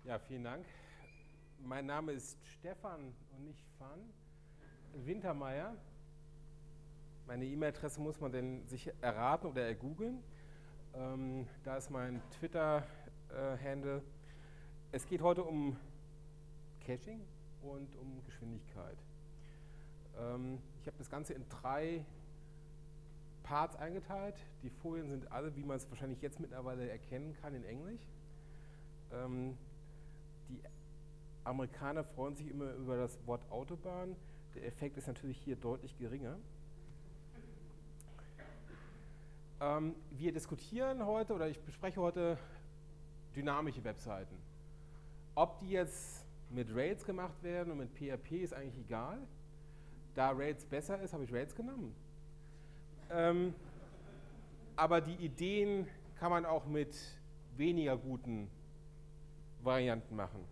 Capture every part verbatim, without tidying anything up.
Ja, vielen Dank. Mein Name ist Stefan und nicht Fan Wintermeyer. Meine E-Mail-Adresse muss man denn sich erraten oder ergoogeln. Ähm, da ist mein Twitter-Handle. Es geht heute um Caching und um Geschwindigkeit. Ähm, ich habe das Ganze in drei Parts eingeteilt. Die Folien sind alle, wie man es wahrscheinlich jetzt mittlerweile erkennen kann, in Englisch. Ähm, die Amerikaner freuen sich immer über das Wort Autobahn. Der Effekt ist natürlich hier deutlich geringer. Ähm, wir diskutieren heute oder ich bespreche heute dynamische Webseiten. Ob die jetzt mit Rails gemacht werden und mit P H P ist eigentlich egal. Da Rails besser ist, habe ich Rails genommen. Ähm, aber die Ideen kann man auch mit weniger guten Varianten machen.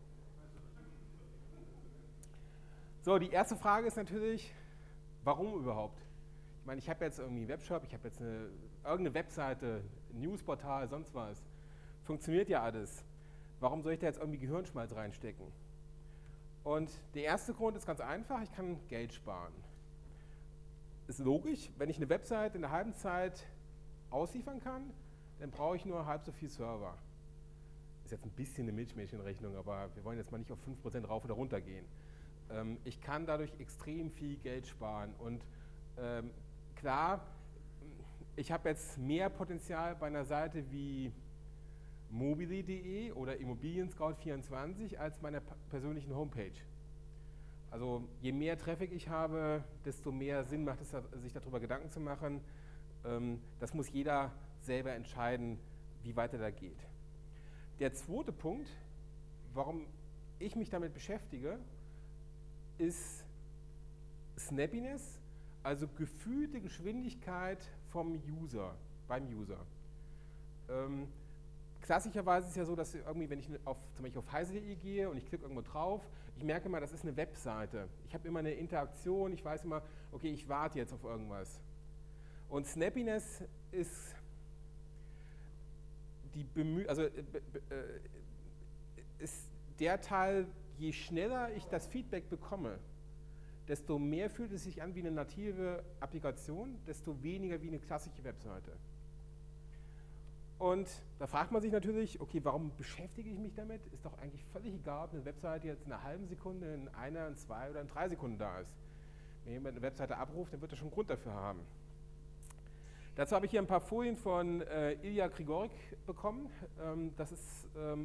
So, die erste Frage ist natürlich, warum überhaupt? Ich meine, ich habe jetzt irgendwie einen Webshop, ich habe jetzt eine, irgendeine Webseite, ein Newsportal, sonst was. Funktioniert ja alles. Warum soll ich da jetzt irgendwie Gehirnschmalz reinstecken? Und der erste Grund ist ganz einfach, ich kann Geld sparen. Ist logisch, wenn ich eine Webseite in einer halben Zeit ausliefern kann, dann brauche ich nur halb so viel Server. Ist jetzt ein bisschen eine Milchmädchenrechnung, aber wir wollen jetzt mal nicht auf fünf Prozent rauf oder runter gehen. Ähm, ich kann dadurch extrem viel Geld sparen und ähm, klar, ich habe jetzt mehr Potenzial bei einer Seite wie mobili punkt de oder Immobilien-Scout vierundzwanzig als meiner persönlichen Homepage. Also je mehr Traffic ich habe, desto mehr Sinn macht es, sich darüber Gedanken zu machen. Ähm, das muss jeder selber entscheiden, wie weit er da geht. Der zweite Punkt, warum ich mich damit beschäftige, ist Snappiness, also gefühlte Geschwindigkeit vom User, beim User. Ähm, klassischerweise ist es ja so, dass irgendwie, wenn ich auf, zum Beispiel auf heise punkt de gehe und ich klicke irgendwo drauf, ich merke mal, das ist eine Webseite. Ich habe immer eine Interaktion, ich weiß immer, okay, ich warte jetzt auf irgendwas. Und Snappiness ist die Bemüh also, äh, äh, ist der Teil, je schneller ich das Feedback bekomme, desto mehr fühlt es sich an wie eine native Applikation, desto weniger wie eine klassische Webseite. Und da fragt man sich natürlich, okay, warum beschäftige ich mich damit? Ist doch eigentlich völlig egal, ob eine Webseite jetzt in einer halben Sekunde, in einer, in zwei oder in drei Sekunden da ist. Wenn jemand eine Webseite abruft, dann wird er schon einen Grund dafür haben. Dazu habe ich hier ein paar Folien von äh, Ilya Grigorik bekommen. Ähm, das ist, ähm,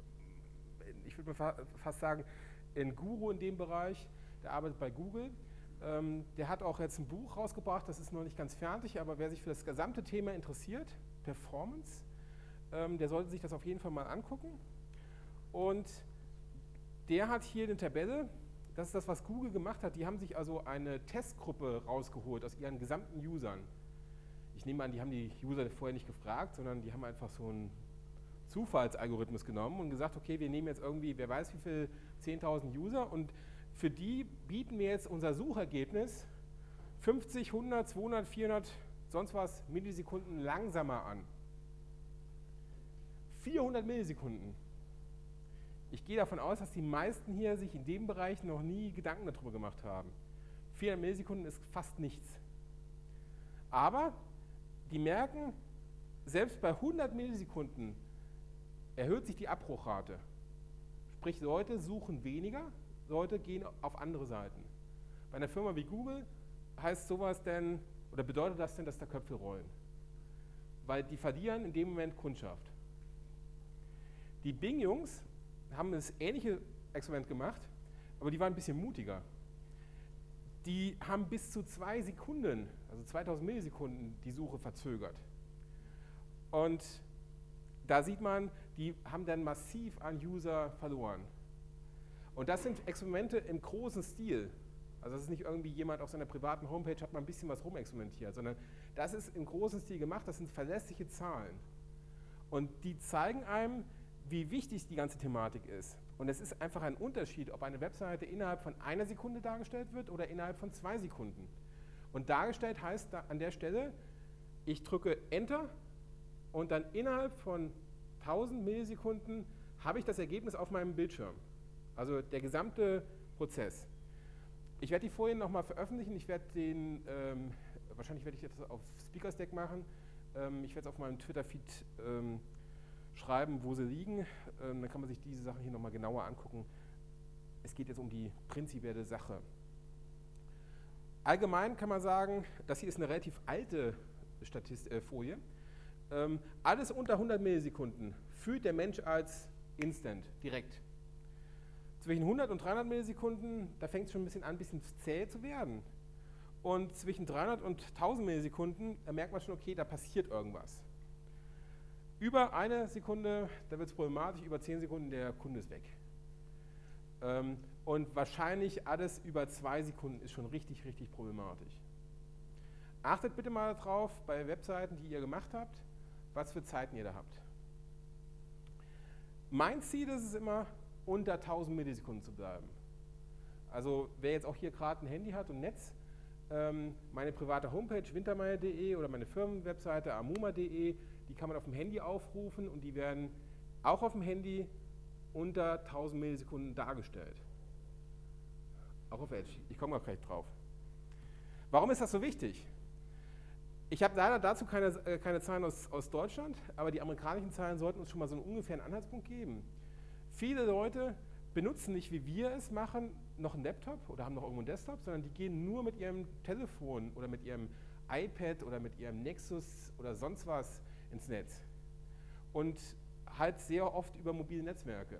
ich würde mal fast sagen, ein Guru in dem Bereich, der arbeitet bei Google. Ähm, der hat auch jetzt ein Buch rausgebracht, das ist noch nicht ganz fertig, aber wer sich für das gesamte Thema interessiert, Performance, ähm, der sollte sich das auf jeden Fall mal angucken. Und der hat hier eine Tabelle, das ist das, was Google gemacht hat. Die haben sich also eine Testgruppe rausgeholt aus ihren gesamten Usern. Ich nehme an, die haben die User vorher nicht gefragt, sondern die haben einfach so einen Zufallsalgorithmus genommen und gesagt, okay, wir nehmen jetzt irgendwie, wer weiß wie viel, zehntausend User und für die bieten wir jetzt unser Suchergebnis fünfzig, hundert, zweihundert, vierhundert, sonst was Millisekunden langsamer an. vierhundert Millisekunden. Ich gehe davon aus, dass die meisten hier sich in dem Bereich noch nie Gedanken darüber gemacht haben. vierhundert Millisekunden ist fast nichts. Aber die merken, selbst bei hundert Millisekunden erhöht sich die Abbruchrate. Sprich, Leute suchen weniger, Leute gehen auf andere Seiten. Bei einer Firma wie Google heißt sowas denn, oder bedeutet das denn, dass da Köpfe rollen? Weil die verlieren in dem Moment Kundschaft. Die Bing-Jungs haben das ähnliche Experiment gemacht, aber die waren ein bisschen mutiger. Die haben bis zu zwei Sekunden, also zweitausend Millisekunden, die Suche verzögert. Und da sieht man, die haben dann massiv an User verloren. Und das sind Experimente im großen Stil. Also das ist nicht irgendwie jemand auf seiner privaten Homepage hat mal ein bisschen was rumexperimentiert, sondern das ist im großen Stil gemacht, das sind verlässliche Zahlen. Und die zeigen einem, wie wichtig die ganze Thematik ist. Und es ist einfach ein Unterschied, ob eine Webseite innerhalb von einer Sekunde dargestellt wird oder innerhalb von zwei Sekunden. Und dargestellt heißt da an der Stelle, ich drücke Enter und dann innerhalb von tausend Millisekunden habe ich das Ergebnis auf meinem Bildschirm. Also der gesamte Prozess. Ich werde die Folien nochmal veröffentlichen. Ich werde den, ähm, wahrscheinlich werde ich das auf Speakers Deck machen. Ähm, ich werde es auf meinem Twitter-Feed ähm, schreiben, wo sie liegen. Ähm, dann kann man sich diese Sachen hier nochmal genauer angucken. Es geht jetzt um die prinzipielle Sache. Allgemein kann man sagen, das hier ist eine relativ alte Statist äh, Folie. Ähm, alles unter hundert Millisekunden fühlt der Mensch als Instant, direkt. Zwischen hundert und dreihundert Millisekunden, da fängt es schon ein bisschen an, ein bisschen zäh zu werden. Und zwischen dreihundert und tausend Millisekunden, da merkt man schon, okay, da passiert irgendwas. Über eine Sekunde, da wird es problematisch, über zehn Sekunden, der Kunde ist weg. Ähm, und wahrscheinlich alles über zwei Sekunden ist schon richtig, richtig problematisch. Achtet bitte mal darauf, bei Webseiten, die ihr gemacht habt, was für Zeiten ihr da habt. Mein Ziel ist es immer, unter tausend Millisekunden zu bleiben. Also wer jetzt auch hier gerade ein Handy hat und Netz, ähm, meine private Homepage wintermeyer punkt de oder meine Firmenwebseite amuma punkt de, die kann man auf dem Handy aufrufen und die werden auch auf dem Handy unter tausend Millisekunden dargestellt. Auch auf Edge. Ich komme auch gleich drauf. Warum ist das so wichtig? Ich habe leider dazu keine, äh, keine Zahlen aus, aus Deutschland, aber die amerikanischen Zahlen sollten uns schon mal so einen ungefähren Anhaltspunkt geben. Viele Leute benutzen nicht, wie wir es machen, noch einen Laptop oder haben noch irgendwo einen Desktop, sondern die gehen nur mit ihrem Telefon oder mit ihrem iPad oder mit ihrem Nexus oder sonst was ins Netz. Und halt sehr oft über mobile Netzwerke.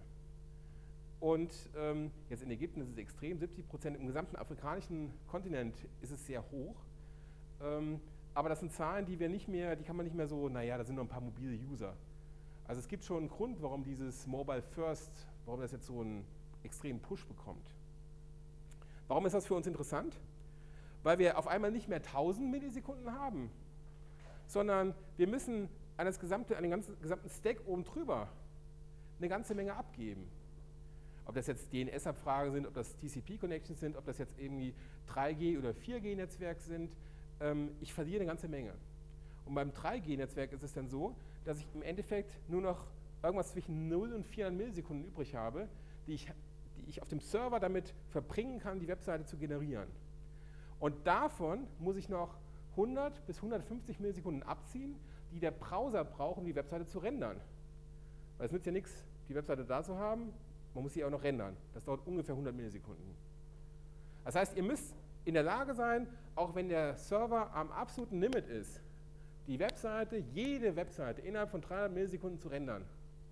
Und ähm, jetzt in Ägypten ist es extrem, siebzig Prozent, im gesamten afrikanischen Kontinent ist es sehr hoch. Ähm, aber das sind Zahlen, die wir nicht mehr, die kann man nicht mehr so, naja, da sind noch ein paar mobile User. Also es gibt schon einen Grund, warum dieses Mobile First, warum das jetzt so einen extremen Push bekommt. Warum ist das für uns interessant? Weil wir auf einmal nicht mehr tausend Millisekunden haben, sondern wir müssen an, das gesamte, an den ganzen, gesamten Stack oben drüber eine ganze Menge abgeben. Ob das jetzt D N S-Abfragen sind, ob das T C P-Connections sind, ob das jetzt irgendwie drei G- oder vier G-Netzwerk sind, ähm, ich verliere eine ganze Menge. Und beim drei G-Netzwerk ist es dann so, dass ich im Endeffekt nur noch irgendwas zwischen null und vierhundert Millisekunden übrig habe, die ich, die ich auf dem Server damit verbringen kann, die Webseite zu generieren. Und davon muss ich noch hundert bis hundertfünfzig Millisekunden abziehen, die der Browser braucht, um die Webseite zu rendern. Weil es nützt ja nichts, die Webseite da zu haben, man muss sie auch noch rendern. Das dauert ungefähr hundert Millisekunden. Das heißt, ihr müsst in der Lage sein, auch wenn der Server am absoluten Limit ist, die Webseite, jede Webseite innerhalb von dreihundert Millisekunden zu rendern.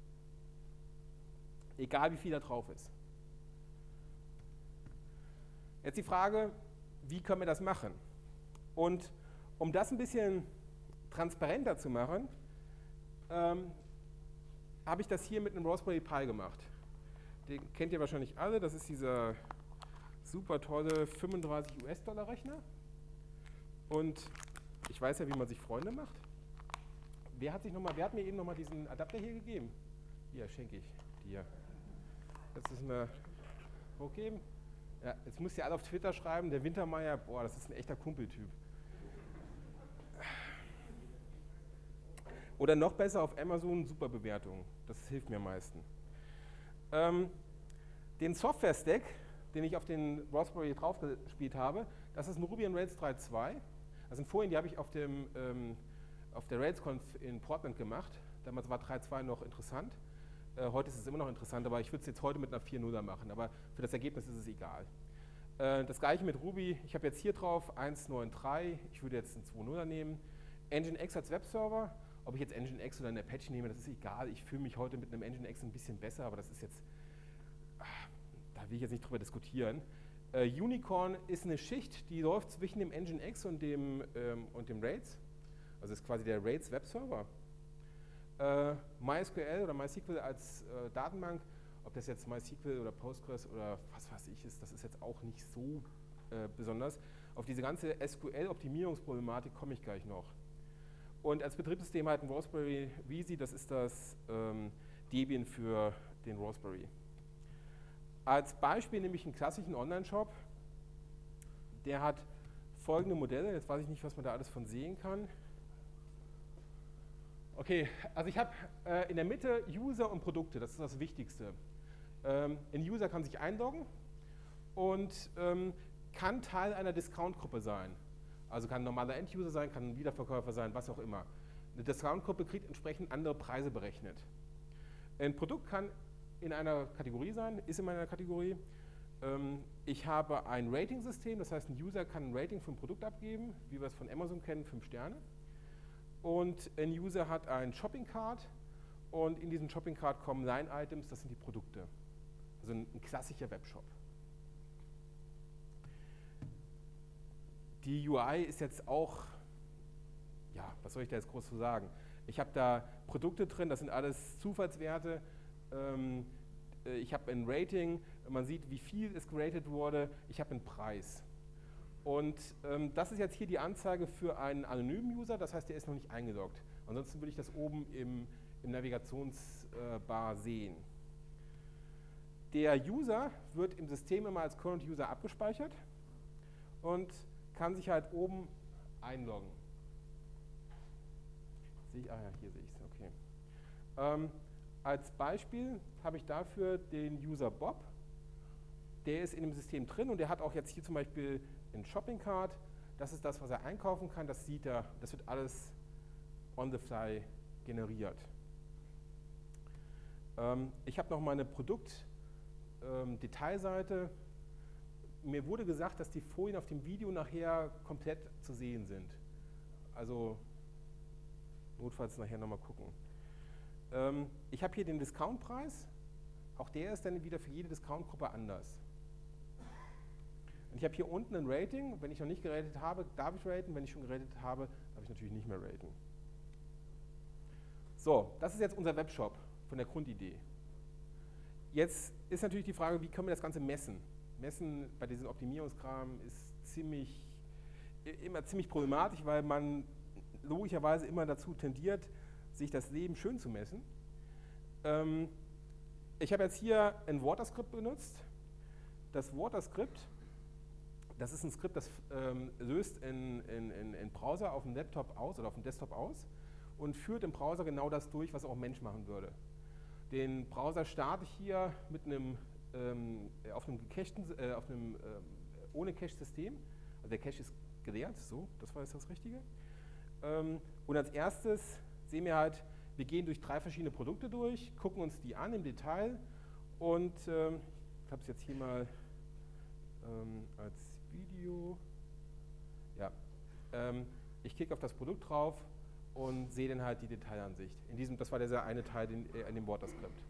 Egal wie viel da drauf ist. Jetzt die Frage, wie können wir das machen? Und um das ein bisschen transparenter zu machen, ähm, habe ich das hier mit einem Raspberry Pi gemacht. Den kennt ihr wahrscheinlich alle, das ist dieser super tolle fünfunddreißig US-Dollar Rechner. Und ich weiß ja, wie man sich Freunde macht. Wer hat, sich noch mal, wer hat mir eben nochmal diesen Adapter hier gegeben? Hier, schenke ich dir. Das ist mir hochgeben. Ja, jetzt müsst ihr alle auf Twitter schreiben, der Wintermeyer, boah, das ist ein echter Kumpeltyp. Oder noch besser auf Amazon, super Bewertung. Das hilft mir am meisten. Ähm, den Software-Stack, den ich auf den Raspberry draufgespielt habe, das ist ein Ruby on Rails drei Punkt zwei. Das sind Folien, die habe ich auf, dem, ähm, auf der RailsConf in Portland gemacht. Damals war drei Punkt zwei noch interessant. Äh, heute ist es immer noch interessant, aber ich würde es jetzt heute mit einer vier Punkt null machen. Aber für das Ergebnis ist es egal. Äh, das gleiche mit Ruby. Ich habe jetzt hier drauf eins Punkt neun Punkt drei. Ich würde jetzt einen zwei Punkt null nehmen. Nginx als Webserver. Ob ich jetzt Nginx oder einen Apache nehme, das ist egal. Ich fühle mich heute mit einem Nginx ein bisschen besser, aber das ist jetzt, da will ich jetzt nicht drüber diskutieren. Uh, Unicorn ist eine Schicht, die läuft zwischen dem Nginx und dem, ähm, und dem Rails. Also ist quasi der Rails Webserver. Uh, MySQL oder MySQL als äh, Datenbank, ob das jetzt MySQL oder Postgres oder was weiß ich ist, das ist jetzt auch nicht so äh, besonders. Auf diese ganze S Q L-Optimierungsproblematik komme ich gleich noch. Und als Betriebssystem halt ein Raspberry Wisi, das ist das ähm, Debian für den Raspberry. Als Beispiel nehme ich einen klassischen Online-Shop, der hat folgende Modelle, jetzt weiß ich nicht, was man da alles von sehen kann. Okay, also ich habe äh, in der Mitte User und Produkte, das ist das Wichtigste. Ähm, ein User kann sich einloggen und ähm, kann Teil einer Discount-Gruppe sein. Also kann ein normaler End-User sein, kann ein Wiederverkäufer sein, was auch immer. Eine Discount-Gruppe kriegt entsprechend andere Preise berechnet. Ein Produkt kann in einer Kategorie sein, ist in einer Kategorie. Ähm, ich habe ein Rating-System, das heißt, ein User kann ein Rating für ein Produkt abgeben, wie wir es von Amazon kennen, fünf Sterne. Und ein User hat ein Shopping-Cart und in diesen Shopping-Cart kommen Line-Items, das sind die Produkte. Also ein, ein klassischer Webshop. Die U I ist jetzt auch, ja, was soll ich da jetzt groß zu sagen? Ich habe da Produkte drin, das sind alles Zufallswerte. Ähm, ich habe ein Rating, man sieht, wie viel es geratet wurde. Ich habe einen Preis. Und ähm, das ist jetzt hier die Anzeige für einen anonymen User, das heißt, der ist noch nicht eingeloggt. Ansonsten würde ich das oben im, im Navigationsbar sehen. Der User wird im System immer als Current User abgespeichert und kann sich halt oben einloggen. Sehe ich, ah ja, hier sehe ich es, okay. Ähm, als Beispiel habe ich dafür den User Bob. Der ist in dem System drin und der hat auch jetzt hier zum Beispiel einen Shopping Cart. Das ist das, was er einkaufen kann. Das sieht er, das wird alles on the fly generiert. Ähm, ich habe noch mal eine Produkt-Detailseite. Ähm, Mir wurde gesagt, dass die Folien auf dem Video nachher komplett zu sehen sind. Also notfalls nachher nochmal gucken. Ähm, ich habe hier den Discountpreis. Auch der ist dann wieder für jede Discount-Gruppe anders. Und ich habe hier unten ein Rating. Wenn ich noch nicht geratet habe, darf ich raten. Wenn ich schon geratet habe, darf ich natürlich nicht mehr raten. So, das ist jetzt unser Webshop von der Grundidee. Jetzt ist natürlich die Frage, wie können wir das Ganze messen? Messen bei diesen Optimierungskram ist ziemlich, immer ziemlich problematisch, weil man logischerweise immer dazu tendiert, sich das Leben schön zu messen. Ähm, ich habe jetzt hier ein Waterskript benutzt. Das Waterskript, das ist ein Skript, das ähm, löst in, in, in, in Browser auf dem Laptop aus oder auf dem Desktop aus und führt im Browser genau das durch, was auch ein Mensch machen würde. Den Browser starte ich hier mit einem ähm, auf einem gecachten, äh, auf einem ähm, ohne Cache-System. Also der Cache ist geleert, so, das war jetzt das Richtige. Ähm, und als erstes sehen wir halt, wir gehen durch drei verschiedene Produkte durch, gucken uns die an im Detail und ähm, ich habe es jetzt hier mal ähm, als Video. Ja, ähm, ich klicke auf das Produkt drauf und sehe dann halt die Detailansicht. In diesem, das war dieser eine Teil in, äh, in dem Waterskript.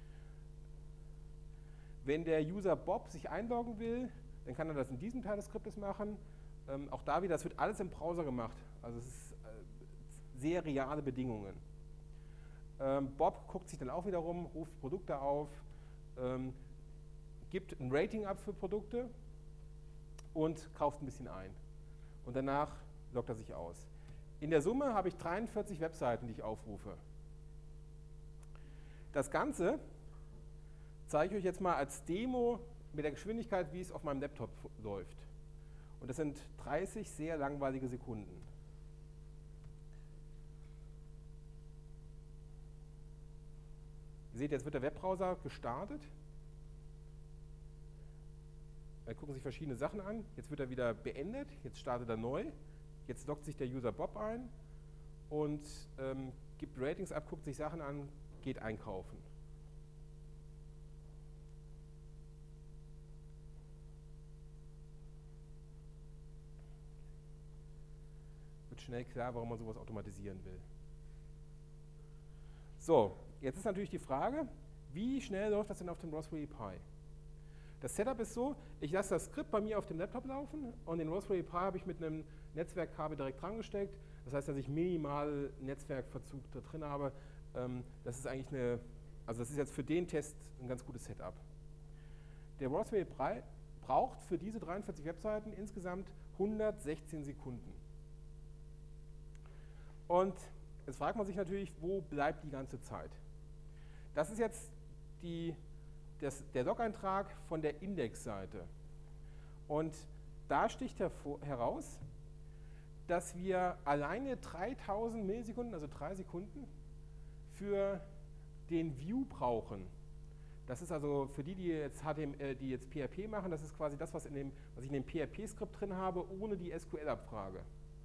Wenn der User Bob sich einloggen will, dann kann er das in diesem Teil des Skriptes machen. Ähm, auch da wieder, das wird alles im Browser gemacht. Also es ist äh, sehr reale Bedingungen. Ähm, Bob guckt sich dann auch wieder rum, ruft Produkte auf, ähm, gibt ein Rating ab für Produkte und kauft ein bisschen ein. Und danach loggt er sich aus. In der Summe habe ich dreiundvierzig Webseiten, die ich aufrufe. Das Ganze zeige ich euch jetzt mal als Demo mit der Geschwindigkeit, wie es auf meinem Laptop läuft. Und das sind dreißig sehr langweilige Sekunden. Ihr seht, jetzt wird der Webbrowser gestartet. Da gucken sich verschiedene Sachen an. Jetzt wird er wieder beendet. Jetzt startet er neu. Jetzt loggt sich der User Bob ein und ähm, gibt Ratings ab, guckt sich Sachen an, geht einkaufen. Wird schnell klar, warum man sowas automatisieren will. So, jetzt ist natürlich die Frage, wie schnell läuft das denn auf dem Raspberry Pi? Das Setup ist so, ich lasse das Skript bei mir auf dem Laptop laufen und den Raspberry Pi habe ich mit einem Netzwerkkabel direkt dran gesteckt. Das heißt, dass ich minimal Netzwerkverzug da drin habe. Ähm, das ist eigentlich eine, also das ist jetzt für den Test ein ganz gutes Setup. Der Raspberry Pi braucht für diese dreiundvierzig Webseiten insgesamt hundertsechzehn Sekunden. Und jetzt fragt man sich natürlich, wo bleibt die ganze Zeit? Das ist jetzt die Das, der Log-Eintrag von der Indexseite. Und da sticht hervor, heraus, dass wir alleine dreitausend Millisekunden, also drei Sekunden, für den View brauchen, das ist also für die, die jetzt, H T M L, die jetzt P H P machen, das ist quasi das, was, in dem, was ich in dem P H P-Skript drin habe, ohne die S Q L-Abfrage.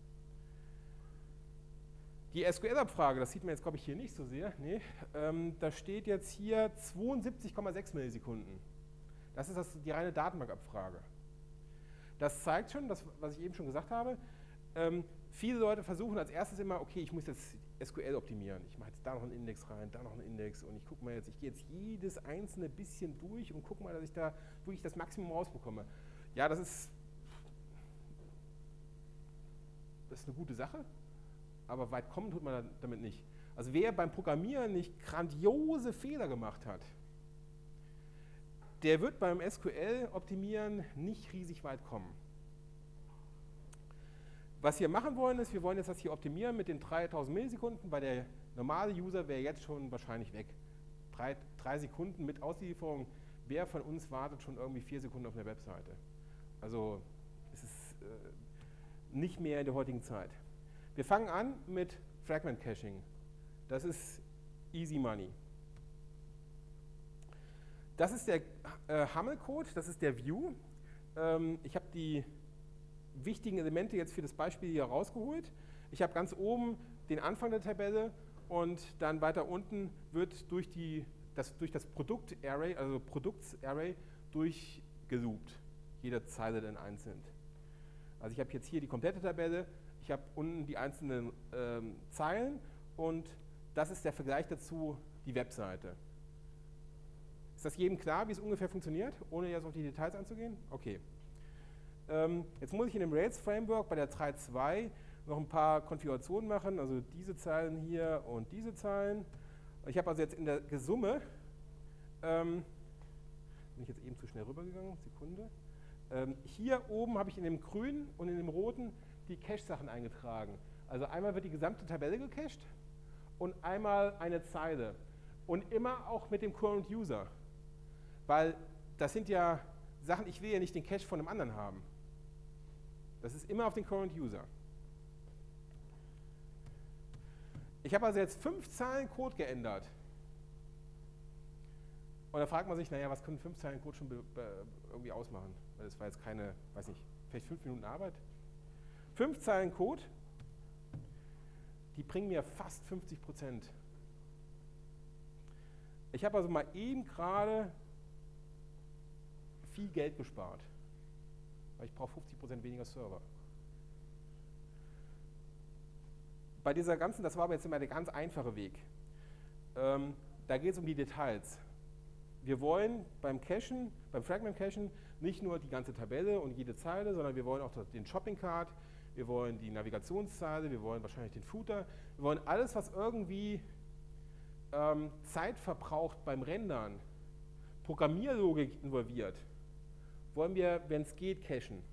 Die S Q L-Abfrage, das sieht man jetzt, glaube ich, hier nicht so sehr. Nee, ähm, da steht jetzt hier zweiundsiebzig Komma sechs Millisekunden. Das ist das, die reine Datenbankabfrage. Das zeigt schon, das, was ich eben schon gesagt habe, ähm, viele Leute versuchen als erstes immer, okay, ich muss jetzt S Q L optimieren. Ich mache jetzt da noch einen Index rein, da noch einen Index und ich gucke mal jetzt, ich gehe jetzt jedes einzelne bisschen durch und gucke mal, dass ich da wirklich das Maximum rausbekomme. Ja, das ist, das ist eine gute Sache, aber weit kommen tut man damit nicht. Also wer beim Programmieren nicht grandiose Fehler gemacht hat, der wird beim S Q L-Optimieren nicht riesig weit kommen. Was wir machen wollen, ist, wir wollen jetzt das hier optimieren mit den dreitausend Millisekunden, weil der normale User wäre jetzt schon wahrscheinlich weg. Drei, drei Sekunden mit Auslieferung, wer von uns wartet schon irgendwie vier Sekunden auf einer Webseite? Also es ist äh, nicht mehr in der heutigen Zeit. Wir fangen an mit Fragment Caching. Das ist easy money. Das ist der äh, Haml-Code, das ist der View. Ähm, ich habe die wichtigen Elemente jetzt für das Beispiel hier rausgeholt. Ich habe ganz oben den Anfang der Tabelle und dann weiter unten wird durch, die, das, durch das Produkt-Array, also Produkts-Array, durchgeloopt. Jede Zeile dann einzeln. Also ich habe jetzt hier die komplette Tabelle, ich habe unten die einzelnen ähm, Zeilen und das ist der Vergleich dazu, die Webseite. Ist das jedem klar, wie es ungefähr funktioniert, ohne jetzt auf die Details einzugehen? Okay. Ähm, jetzt muss ich in dem Rails-Framework bei der drei Punkt zwei noch ein paar Konfigurationen machen, also diese Zeilen hier und diese Zeilen. Ich habe also jetzt in der Summe, ähm, bin ich jetzt eben zu schnell rübergegangen, Sekunde. Ähm, hier oben habe ich in dem grünen und in dem roten die Cache-Sachen eingetragen. Also einmal wird die gesamte Tabelle gecached und einmal eine Zeile. Und immer auch mit dem Current User. Weil das sind ja Sachen, ich will ja nicht den Cache von einem anderen haben. Das ist immer auf den Current User. Ich habe also jetzt fünf Zeilen Code geändert. Und da fragt man sich, naja, was können fünf Zeilen Code schon irgendwie ausmachen? Weil das war jetzt keine, weiß nicht, vielleicht fünf Minuten Arbeit. Fünf Zeilen Code, die bringen mir fast fünfzig Prozent. Ich habe also mal eben gerade viel Geld gespart, weil ich brauche fünfzig Prozent weniger Server. Bei dieser ganzen, das war aber jetzt immer der ganz einfache Weg. Ähm, da geht es um die Details. Wir wollen beim Cachen, beim Fragment Cachen nicht nur die ganze Tabelle und jede Zeile, sondern wir wollen auch den Shopping Cart, wir wollen die Navigationszeile, wir wollen wahrscheinlich den Footer, wir wollen alles, was irgendwie ähm, Zeit verbraucht beim Rendern, Programmierlogik involviert, wollen wir, wenn es geht, cachen.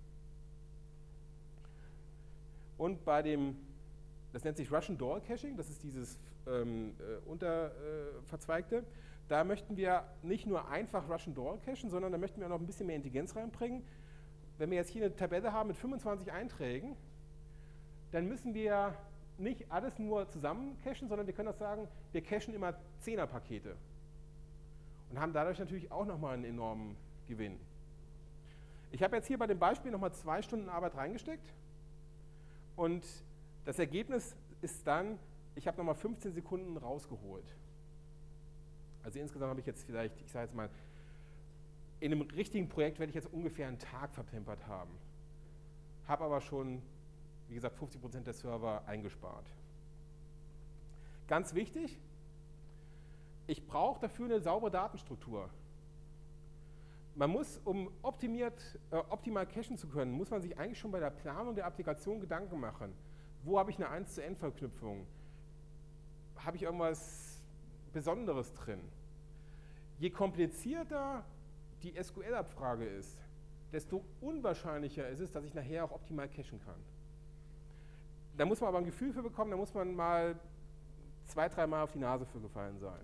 Und bei dem, das nennt sich Russian Doll Caching, das ist dieses ähm, äh, unterverzweigte, äh, da möchten wir nicht nur einfach Russian Doll cachen, sondern da möchten wir auch noch ein bisschen mehr Intelligenz reinbringen. Wenn wir jetzt hier eine Tabelle haben mit fünfundzwanzig Einträgen, dann müssen wir nicht alles nur zusammen cachen, sondern wir können auch sagen, wir cachen immer Zehner-Pakete und haben dadurch natürlich auch nochmal einen enormen Gewinn. Ich habe jetzt hier bei dem Beispiel nochmal zwei Stunden Arbeit reingesteckt und das Ergebnis ist dann, ich habe nochmal fünfzehn Sekunden rausgeholt. Also insgesamt habe ich jetzt vielleicht, ich sage jetzt mal, in einem richtigen Projekt werde ich jetzt ungefähr einen Tag verplempert haben. Habe aber schon, wie gesagt, fünfzig Prozent der Server eingespart. Ganz wichtig, ich brauche dafür eine saubere Datenstruktur. Man muss, um optimiert, äh, optimal cachen zu können, muss man sich eigentlich schon bei der Planung der Applikation Gedanken machen. Wo habe ich eine eins zu N Verknüpfung? Habe ich irgendwas Besonderes drin? Je komplizierter die S Q L-Abfrage ist, desto unwahrscheinlicher ist es, dass ich nachher auch optimal cachen kann. Da muss man aber ein Gefühl für bekommen, da muss man mal zwei, dreimal auf die Nase für gefallen sein.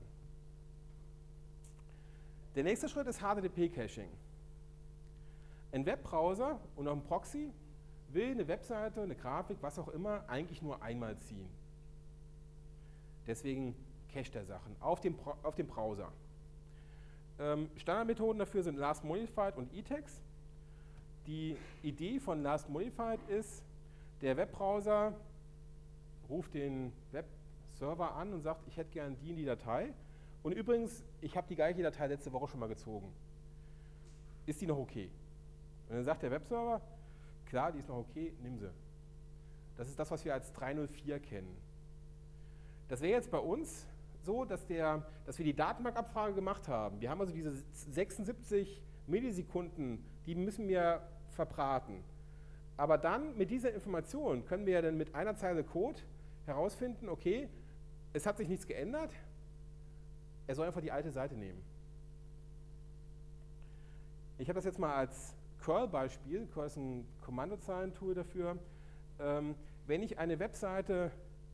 Der nächste Schritt ist H T T P-Caching. Ein Webbrowser und auch ein Proxy will eine Webseite, eine Grafik, was auch immer, eigentlich nur einmal ziehen. Deswegen Cache der Sachen auf dem, auf dem Browser. Ähm, Standardmethoden dafür sind Last Modified und E-Text. Die Idee von Last Modified ist, der Webbrowser ruft den Webserver an und sagt, ich hätte gerne die in die Datei. Und übrigens, ich habe die gleiche Datei letzte Woche schon mal gezogen. Ist die noch okay? Und dann sagt der Webserver, klar, die ist noch okay, nimm sie. Das ist das, was wir als drei null vier kennen. Das wäre jetzt bei uns so, dass, der, dass wir die Datenbankabfrage gemacht haben. Wir haben also diese sechsundsiebzig Millisekunden, die müssen wir verbraten. Aber dann mit dieser Information können wir ja dann mit einer Zeile Code herausfinden, okay, es hat sich nichts geändert, er soll einfach die alte Seite nehmen. Ich habe das jetzt mal als Curl-Beispiel, Curl ist ein Kommandozeilentool dafür. Ähm, wenn ich eine Webseite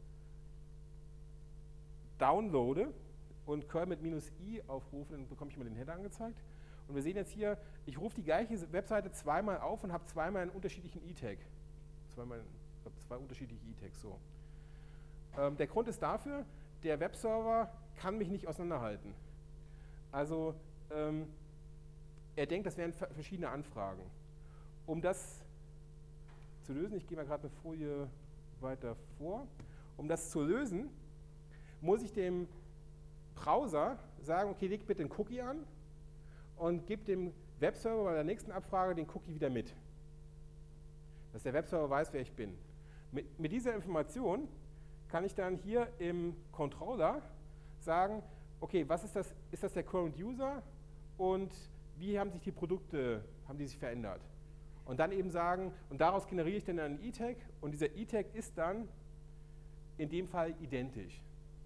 downloade und Curl mit minus i aufrufe, dann bekomme ich mal den Header angezeigt. Und wir sehen jetzt hier, ich rufe die gleiche Webseite zweimal auf und habe zweimal einen unterschiedlichen E-Tag. Zweimal, ich glaube, zwei unterschiedliche E-Tags. So. Ähm, der Grund ist dafür, der Webserver kann mich nicht auseinanderhalten. Also ähm, er denkt, das wären verschiedene Anfragen. Um das zu lösen, ich gehe mal gerade eine Folie weiter vor, um das zu lösen, muss ich dem Browser sagen, okay, leg bitte den Cookie an und gib dem Webserver bei der nächsten Abfrage den Cookie wieder mit. Dass der Webserver weiß, wer ich bin. Mit, mit dieser Information kann ich dann hier im Controller sagen, okay, was ist das? Ist das der Current User und wie haben sich die Produkte, haben die sich verändert? Und dann eben sagen, und daraus generiere ich dann einen E-Tag und dieser E-Tag ist dann in dem Fall identisch.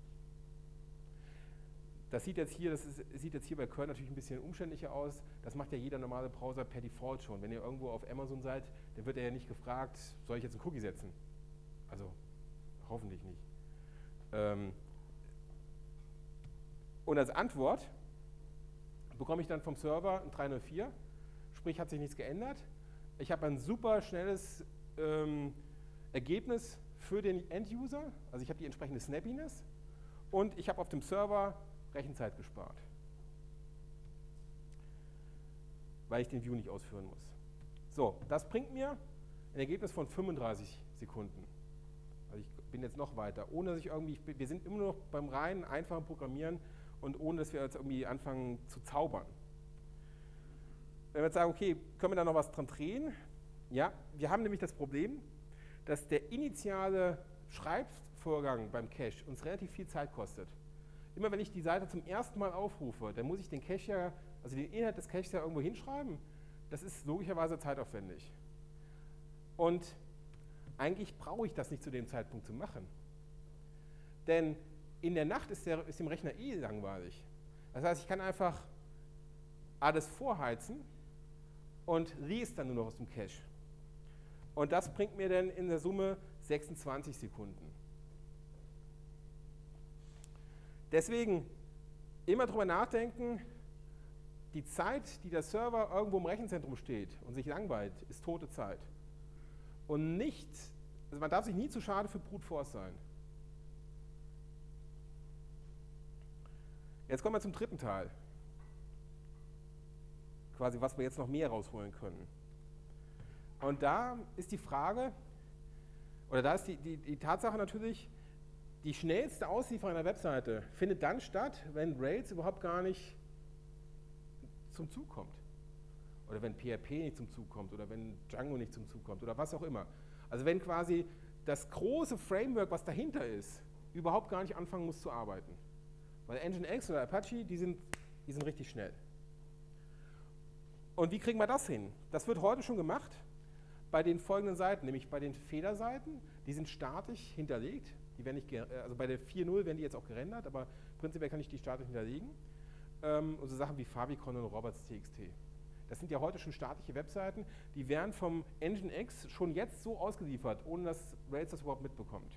Das sieht jetzt hier, das ist, sieht jetzt hier bei Curl natürlich ein bisschen umständlicher aus. Das macht ja jeder normale Browser per Default schon. Wenn ihr irgendwo auf Amazon seid, dann wird er ja nicht gefragt, soll ich jetzt einen Cookie setzen? Also hoffentlich nicht. Ähm und als Antwort bekomme ich dann vom Server ein drei null vier, sprich hat sich nichts geändert. Ich habe ein super schnelles ähm, Ergebnis für den End-User, also ich habe die entsprechende Snappiness und ich habe auf dem Server Rechenzeit gespart, weil ich den View nicht ausführen muss. So, das bringt mir ein Ergebnis von fünfunddreißig Sekunden. Also ich bin jetzt noch weiter, ohne dass ich irgendwie, wir sind immer noch beim reinen, einfachen Programmieren und ohne, dass wir jetzt irgendwie anfangen zu zaubern. Wenn wir jetzt sagen, okay, können wir da noch was dran drehen? Ja, wir haben nämlich das Problem, dass der initiale Schreibvorgang beim Cache uns relativ viel Zeit kostet. Immer wenn ich die Seite zum ersten Mal aufrufe, dann muss ich den Cache ja, also den Inhalt des Caches ja irgendwo hinschreiben. Das ist logischerweise zeitaufwendig. Und eigentlich brauche ich das nicht zu dem Zeitpunkt zu machen. Denn in der Nacht ist, der, ist dem Rechner eh langweilig. Das heißt, ich kann einfach alles vorheizen und lese dann nur noch aus dem Cache. Und das bringt mir dann in der Summe sechsundzwanzig Sekunden. Deswegen immer drüber nachdenken, die Zeit, die der Server irgendwo im Rechenzentrum steht und sich langweilt, ist tote Zeit. Und nicht, also man darf sich nie zu schade für Brute Force sein. Jetzt kommen wir zum dritten Teil. Quasi, was wir jetzt noch mehr rausholen können. Und da ist die Frage, oder da ist die, die, die Tatsache natürlich, die schnellste Auslieferung einer Webseite findet dann statt, wenn Rails überhaupt gar nicht zum Zug kommt. Oder wenn P H P nicht zum Zug kommt, oder wenn Django nicht zum Zug kommt, oder was auch immer. Also wenn quasi das große Framework, was dahinter ist, überhaupt gar nicht anfangen muss zu arbeiten. Weil Nginx oder Apache, die sind, die sind richtig schnell. Und wie kriegen wir das hin? Das wird heute schon gemacht bei den folgenden Seiten, nämlich bei den Fehlerseiten, die sind statisch hinterlegt. Die werden nicht, also bei der vier Punkt null werden die jetzt auch gerendert, aber prinzipiell kann ich die statisch hinterlegen. Ähm, und so Sachen wie Favicon und Roberts.txt. Das sind ja heute schon statische Webseiten, die werden vom Nginx schon jetzt so ausgeliefert, ohne dass Rails das überhaupt mitbekommt.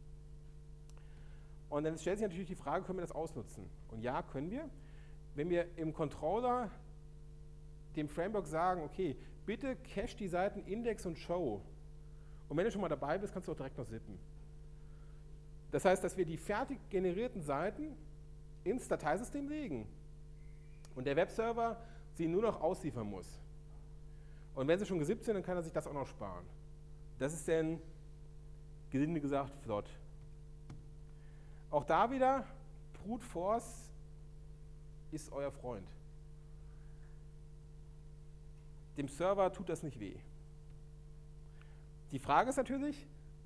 Und dann stellt sich natürlich die Frage, können wir das ausnutzen? Und ja, können wir. Wenn wir im Controller dem Framework sagen, okay, bitte cache die Seiten Index und Show. Und wenn du schon mal dabei bist, kannst du auch direkt noch zippen. Das heißt, dass wir die fertig generierten Seiten ins Dateisystem legen und der Webserver sie nur noch ausliefern muss. Und wenn sie schon gesippt sind, dann kann er sich das auch noch sparen. Das ist dann, gelinde gesagt, flott. Auch da wieder, Brute Force ist euer Freund. Dem Server tut das nicht weh. Die Frage ist natürlich,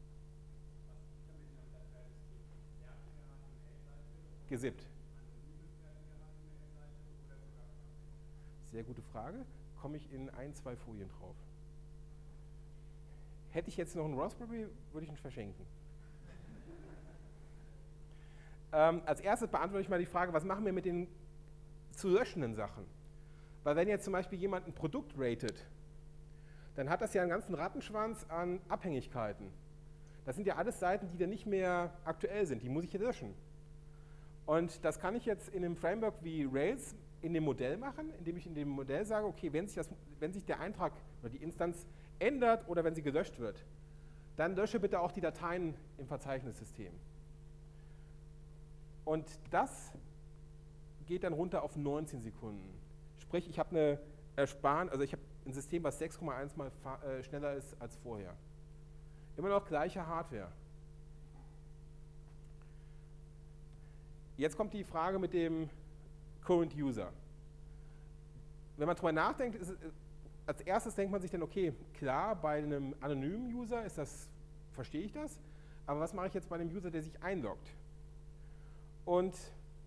gesippt. Sehr gute Frage. Komme ich in ein, zwei Folien drauf. Hätte ich jetzt noch einen Raspberry, würde ich ihn verschenken. ähm, als erstes beantworte ich mal die Frage, was machen wir mit den zu löschenden Sachen? Weil wenn jetzt zum Beispiel jemand ein Produkt ratet, dann hat das ja einen ganzen Rattenschwanz an Abhängigkeiten. Das sind ja alles Seiten, die dann nicht mehr aktuell sind, die muss ich jetzt löschen. Und das kann ich jetzt in einem Framework wie Rails in dem Modell machen, indem ich in dem Modell sage, okay, wenn sich, das, wenn sich der Eintrag oder die Instanz ändert oder wenn sie gelöscht wird, dann lösche bitte auch die Dateien im Verzeichnissystem. Und das geht dann runter auf neunzehn Sekunden. Sprich, ich habe eine Ersparnis, also ich habe ein System, was sechs Komma eins mal äh, schneller ist als vorher. Immer noch gleiche Hardware. Jetzt kommt die Frage mit dem Current User. Wenn man darüber nachdenkt, ist es, als erstes denkt man sich dann, okay, klar, bei einem anonymen User ist das, verstehe ich das, aber was mache ich jetzt bei einem User, der sich einloggt? Und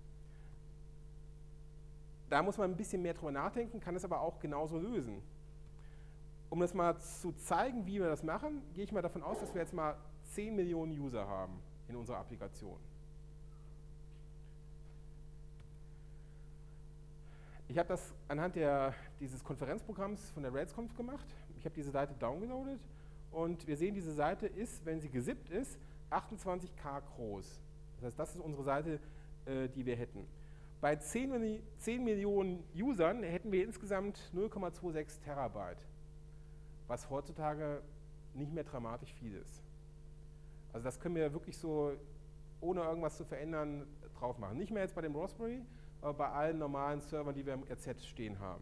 da muss man ein bisschen mehr drüber nachdenken, kann es aber auch genauso lösen. Um das mal zu zeigen, wie wir das machen, gehe ich mal davon aus, dass wir jetzt mal zehn Millionen User haben in unserer Applikation. Ich habe das anhand der, dieses Konferenzprogramms von der RailsConf gemacht. Ich habe diese Seite downgeloadet und wir sehen, diese Seite ist, wenn sie gesippt ist, achtundzwanzig K groß. Das heißt, das ist unsere Seite, äh, die wir hätten. Bei zehn Millionen Usern hätten wir insgesamt null Komma sechsundzwanzig Terabyte, was heutzutage nicht mehr dramatisch viel ist. Also das können wir wirklich so, ohne irgendwas zu verändern, drauf machen. Nicht mehr jetzt bei dem Raspberry, aber bei allen normalen Servern, die wir im R Z stehen haben.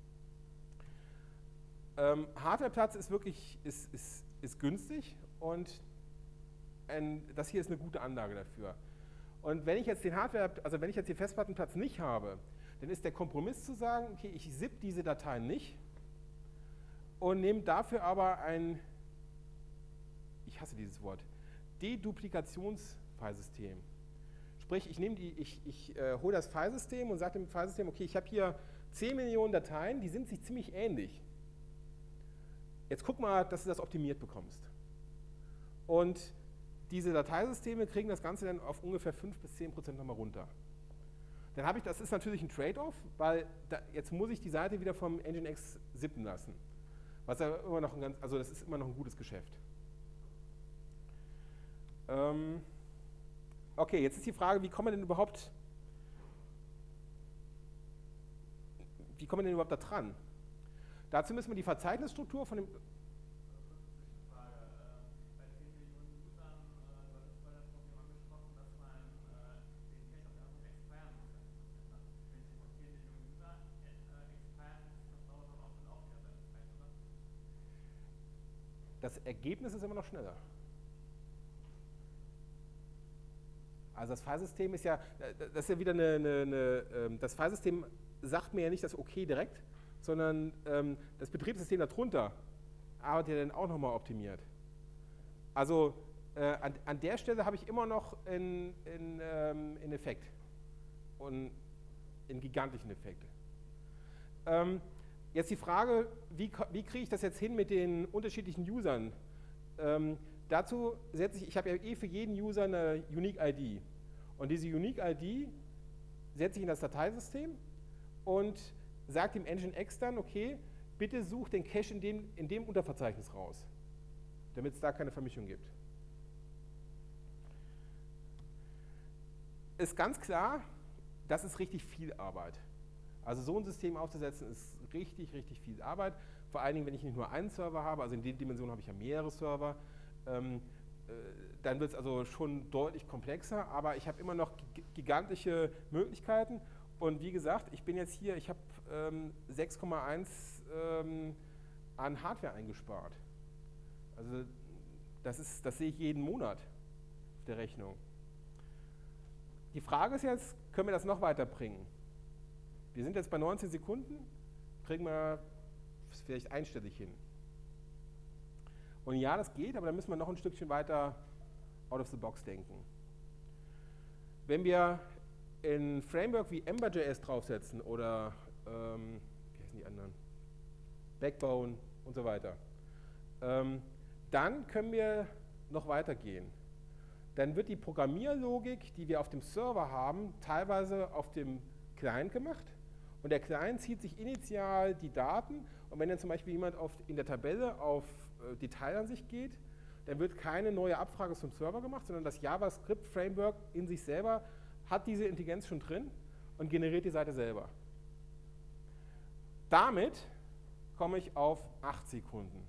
Ähm, Hardwareplatz ist wirklich ist, ist, ist günstig und ein, das hier ist eine gute Anlage dafür. Und wenn ich jetzt den Hardware, also wenn ich jetzt den Festplattenplatz nicht habe, dann ist der Kompromiss zu sagen, okay, ich zip diese Dateien nicht und nehme dafür aber ein, ich hasse dieses Wort, Deduplikationsfilesystem. Sprich, ich, nehme die, ich, ich äh, hole das Filesystem und sage dem Filesystem, okay, ich habe hier zehn Millionen Dateien, die sind sich ziemlich ähnlich. Jetzt guck mal, dass du das optimiert bekommst. Und diese Dateisysteme kriegen das Ganze dann auf ungefähr fünf bis zehn Prozent nochmal runter. Dann habe ich, das ist natürlich ein Trade-off, weil da, jetzt muss ich die Seite wieder vom Nginx zippen lassen. Was ja immer noch ein ganz, also das ist immer noch ein gutes Geschäft. Ähm, Okay, jetzt ist die Frage, wie kommen wir denn überhaupt, wie kommen wir denn überhaupt da dran? Dazu müssen wir die Verzeichnisstruktur von dem... Frage. Bei zehn Millionen Usern, du hattest vorhin das Problem angesprochen, dass man den Cache auf der expiren muss. Wenn Sie von zehn Millionen User expiren, das dauert dann auch wieder seine Zeit, oder? Das Ergebnis ist immer noch schneller. Also das Filesystem ist ja, das ist ja wieder eine, eine, eine, das Filesystem sagt mir ja nicht das Okay direkt, sondern ähm, das Betriebssystem darunter arbeitet ja dann auch nochmal optimiert. Also äh, an, an der Stelle habe ich immer noch einen, einen, ähm, einen Effekt und einen gigantischen Effekt. Ähm, jetzt die Frage, wie, wie kriege ich das jetzt hin mit den unterschiedlichen Usern? Ähm, Dazu setze ich, ich habe ja eh für jeden User eine Unique I D. Und diese Unique I D setze ich in das Dateisystem und sage dem Nginx dann, okay, bitte such den Cache in dem, in dem Unterverzeichnis raus, damit es da keine Vermischung gibt. Ist ganz klar, das ist richtig viel Arbeit. Also so ein System aufzusetzen ist richtig, richtig viel Arbeit. Vor allen Dingen, wenn ich nicht nur einen Server habe, also in den Dimensionen habe ich ja mehrere Server. Ähm, dann wird es also schon deutlich komplexer, aber ich habe immer noch gigantische Möglichkeiten. Und wie gesagt, ich bin jetzt hier, ich habe ähm, sechs Komma eins ähm, an Hardware eingespart. Also das, ist, das sehe ich jeden Monat auf der Rechnung. Die Frage ist jetzt, können wir das noch weiterbringen? Wir sind jetzt bei neunzehn Sekunden, kriegen wir vielleicht einstellig hin. Und ja, das geht, aber dann müssen wir noch ein Stückchen weiter out of the box denken. Wenn wir ein Framework wie Ember.js draufsetzen oder ähm, wie heißen die anderen? Backbone und so weiter, ähm, dann können wir noch weitergehen. Dann wird die Programmierlogik, die wir auf dem Server haben, teilweise auf dem Client gemacht. Und der Client zieht sich initial die Daten. Und wenn dann zum Beispiel jemand auf, in der Tabelle auf äh, Detailansicht geht, dann wird keine neue Abfrage zum Server gemacht, sondern das JavaScript-Framework in sich selber hat diese Intelligenz schon drin und generiert die Seite selber. Damit komme ich auf acht Sekunden.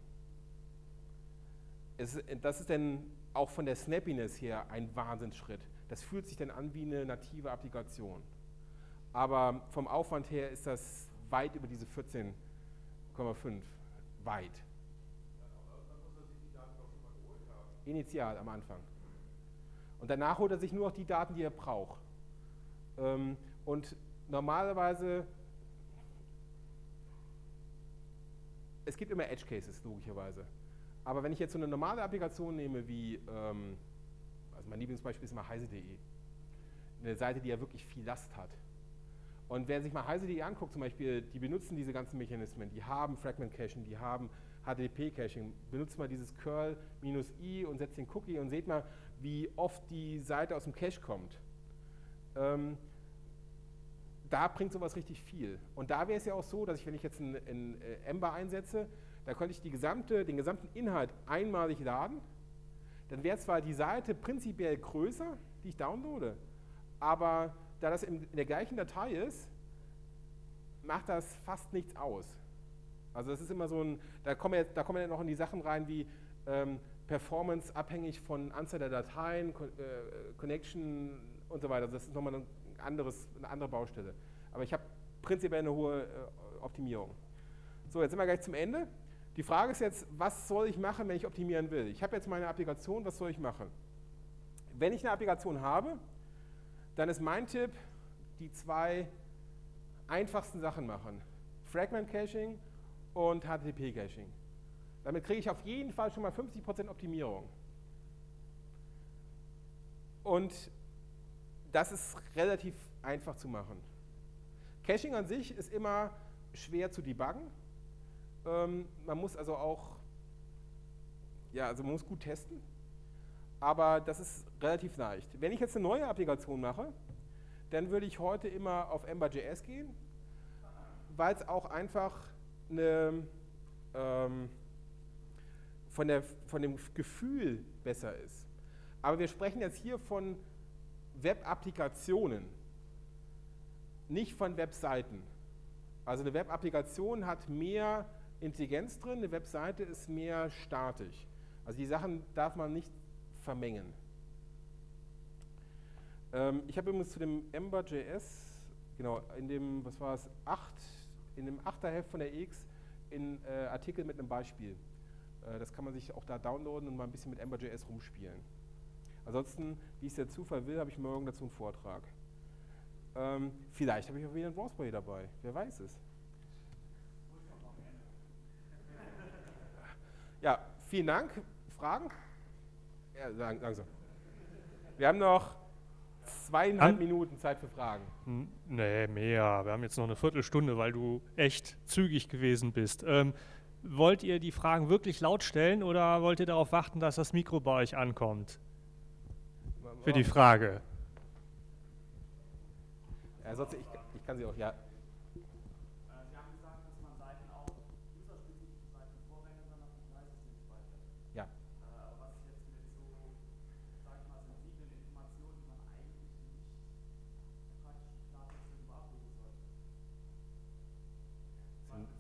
Es, das ist dann auch von der Snappiness her ein Wahnsinnsschritt. Das fühlt sich dann an wie eine native Applikation. Aber vom Aufwand her ist das weit über diese vierzehn Komma fünf. Weit. Initial am Anfang. Und danach holt er sich nur noch die Daten, die er braucht. Ähm, und normalerweise, es gibt immer Edge Cases, logischerweise. Aber wenn ich jetzt so eine normale Applikation nehme wie, ähm, also mein Lieblingsbeispiel ist immer heise punkt de, eine Seite, die ja wirklich viel Last hat. Und wer sich mal heise punkt de anguckt, zum Beispiel, die benutzen diese ganzen Mechanismen, die haben Fragment Caching, die haben H T T P Caching, benutzt mal dieses curl-i und setzt den Cookie und seht mal, wie oft die Seite aus dem Cache kommt. Ähm, da bringt sowas richtig viel. Und da wäre es ja auch so, dass ich, wenn ich jetzt einen, einen Ember einsetze, da könnte ich die gesamte, den gesamten Inhalt einmalig laden. Dann wäre zwar die Seite prinzipiell größer, die ich downloade, aber da das in, in der gleichen Datei ist, macht das fast nichts aus. Also das ist immer so ein, da kommen wir, da kommen wir noch in die Sachen rein wie ähm, Performance abhängig von Anzahl der Dateien, Con äh, Connection und so weiter. Also das ist nochmal ein anderes, eine andere Baustelle. Aber ich habe prinzipiell eine hohe äh, Optimierung. So, jetzt sind wir gleich zum Ende. Die Frage ist jetzt, was soll ich machen, wenn ich optimieren will? Ich habe jetzt meine Applikation, was soll ich machen? Wenn ich eine Applikation habe, dann ist mein Tipp, die zwei einfachsten Sachen machen. Fragment Caching und H T T P Caching. Damit kriege ich auf jeden Fall schon mal fünfzig Prozent Optimierung. Und das ist relativ einfach zu machen. Caching an sich ist immer schwer zu debuggen. Ähm, man muss also auch, ja, also man muss gut testen. Aber das ist relativ leicht. Wenn ich jetzt eine neue Applikation mache, dann würde ich heute immer auf Ember.js gehen, weil es auch einfach eine, ähm, von, der, von dem Gefühl besser ist. Aber wir sprechen jetzt hier von Web-Applikationen, nicht von Webseiten. Also eine Web-Applikation hat mehr Intelligenz drin, eine Webseite ist mehr statisch. Also die Sachen darf man nicht vermengen. Ähm, ich habe übrigens zu dem Ember.js, genau, in dem, was war es, acht, in dem Achterheft von der X, in äh, Artikel mit einem Beispiel. Äh, das kann man sich auch da downloaden und mal ein bisschen mit Ember.js rumspielen. Ansonsten, wie es der Zufall will, habe ich morgen dazu einen Vortrag. Ähm, vielleicht habe ich auch wieder einen Raspberry dabei, wer weiß es. Ja, vielen Dank. Fragen? Ja, langsam. Wir haben noch zweieinhalb An Minuten Zeit für Fragen. Nee, mehr. Wir haben jetzt noch eine Viertelstunde, weil du echt zügig gewesen bist. Ähm, wollt ihr die Fragen wirklich laut stellen oder wollt ihr darauf warten, dass das Mikro bei euch ankommt? Für die Frage. Ja, sonst, ich, ich kann sie auch, ja. Sie haben gesagt, dass man Seiten auch userspezifische Seiten vorrechnet, dann auf dem Preissystem speichert. Ja. Äh, was ist jetzt mit so, sag ich mal, sensiblen Informationen, die man eigentlich nicht praktisch Daten irgendwo abrufen sollte? Zum Beispiel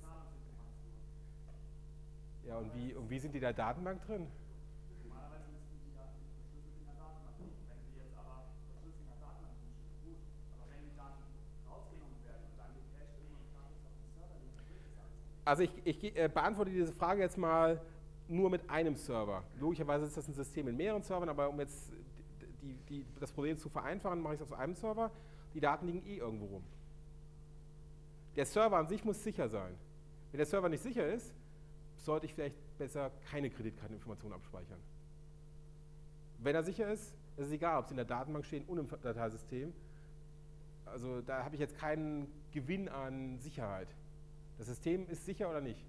Zahlungsinformationen. Ja, und wie, und wie sind die in der Datenbank drin? Normalerweise müssten die ja Also ich, ich äh, beantworte diese Frage jetzt mal nur mit einem Server. Logischerweise ist das ein System mit mehreren Servern, aber um jetzt die, die, das Problem zu vereinfachen, mache ich es auf einem Server. Die Daten liegen eh irgendwo rum. Der Server an sich muss sicher sein. Wenn der Server nicht sicher ist, sollte ich vielleicht besser keine Kreditkarteninformationen abspeichern. Wenn er sicher ist, ist es egal, ob sie in der Datenbank stehen und im Dateisystem. Also da habe ich jetzt keinen Gewinn an Sicherheit. Das System ist sicher oder nicht?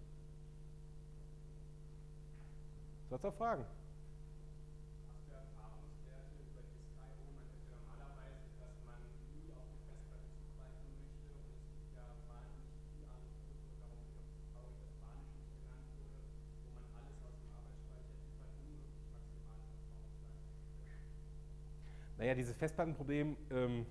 Sollst du auch fragen? Hast du Erfahrungswerte über die Sky, wo man hätte normalerweise, dass man nie auf die Festplatte zugreifen möchte und es gibt ja wahnsinnig viel an Produkten, darum bin ich auch traurig, dass Spanisch nicht genannt wurde, wo man alles aus dem Arbeitsspeicher liefert, unmöglich maximale Performance. Naja, dieses Festplattenproblem, ähm,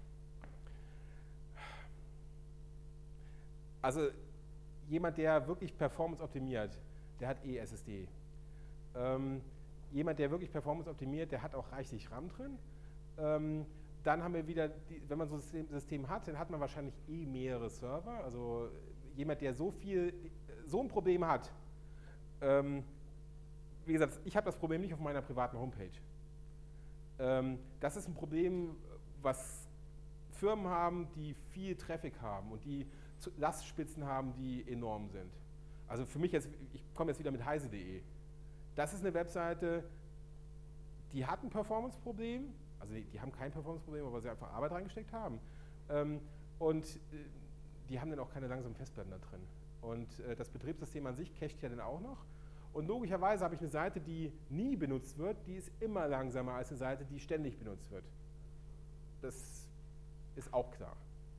also jemand, der wirklich Performance optimiert, der hat eh S S D. Ähm, jemand, der wirklich Performance optimiert, der hat auch reichlich RAM drin. Ähm, dann haben wir wieder, die, wenn man so ein System, System hat, dann hat man wahrscheinlich eh mehrere Server. Also jemand, der so viel, so ein Problem hat. Ähm, wie gesagt, ich habe das Problem nicht auf meiner privaten Homepage. Ähm, das ist ein Problem, was Firmen haben, die viel Traffic haben und die Lastspitzen haben, die enorm sind. Also für mich jetzt, ich komme jetzt wieder mit heise punkt de. Das ist eine Webseite, die hat ein Performance-Problem, also die, die haben kein Performance-Problem, aber sie einfach Arbeit reingesteckt haben. Ähm, und äh, die haben dann auch keine langsamen Festplatten da drin. Und äh, das Betriebssystem an sich cacht ja dann auch noch. Und logischerweise habe ich eine Seite, die nie benutzt wird, die ist immer langsamer als eine Seite, die ständig benutzt wird. Das ist auch klar.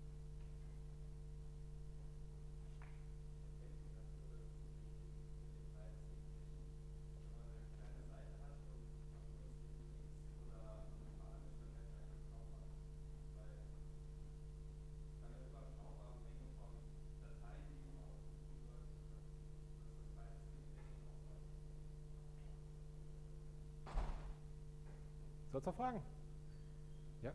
Sollst du noch fragen? Ja?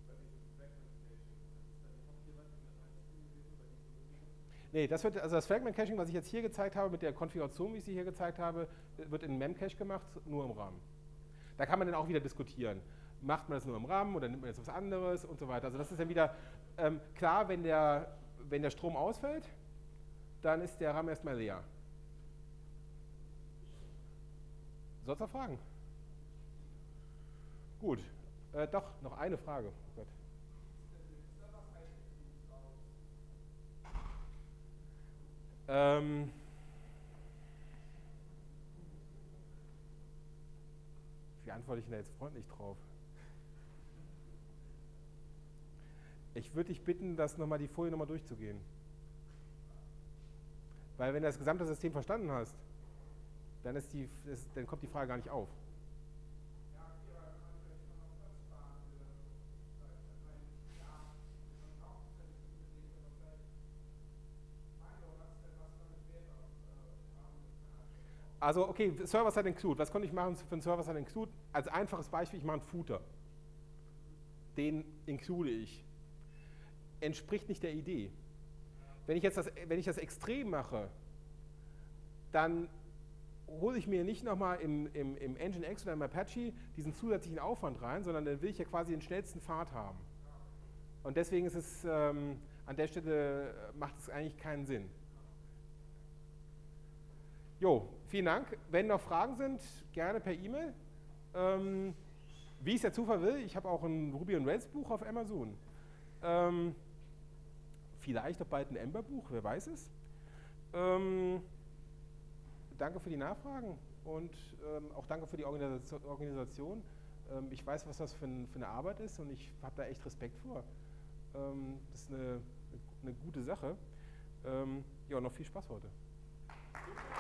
Nee, das wird, also das Fragment Caching, was ich jetzt hier gezeigt habe, mit der Konfiguration, wie ich sie hier gezeigt habe, wird in Memcache gemacht, nur im RAM. Da kann man dann auch wieder diskutieren. Macht man das nur im RAM oder nimmt man jetzt was anderes und so weiter. Also das ist dann wieder ähm, klar, wenn der, wenn der Strom ausfällt, dann ist der RAM erstmal leer. Sollst du noch fragen? Gut, äh, doch, noch eine Frage. Oh Gott. Ähm, wie antworte ich denn da jetzt freundlich drauf? Ich würde dich bitten, das nochmal die Folie nochmal durchzugehen. Weil wenn du das gesamte System verstanden hast, dann, ist die, ist, dann kommt die Frage gar nicht auf. Also okay, Server-Side Include. Was konnte ich machen für einen Server-Side Include? Als einfaches Beispiel, ich mache einen Footer. Den include ich. Entspricht nicht der Idee. Wenn ich jetzt das, wenn ich das extrem mache, dann hole ich mir nicht nochmal im, im, im Nginx oder im Apache diesen zusätzlichen Aufwand rein, sondern dann will ich ja quasi den schnellsten Pfad haben. Und deswegen ist es, ähm, an der Stelle macht es eigentlich keinen Sinn. Jo, vielen Dank. Wenn noch Fragen sind, gerne per E-Mail. Ähm, wie es der Zufall will, ich habe auch ein Ruby on Rails Buch auf Amazon. Ähm, vielleicht auch bald ein Ember Buch, wer weiß es. Ähm, danke für die Nachfragen und ähm, auch danke für die Organisation. Ähm, ich weiß, was das für, ein, für eine Arbeit ist und ich habe da echt Respekt vor. Ähm, das ist eine, eine gute Sache. Ähm, ja, noch viel Spaß heute.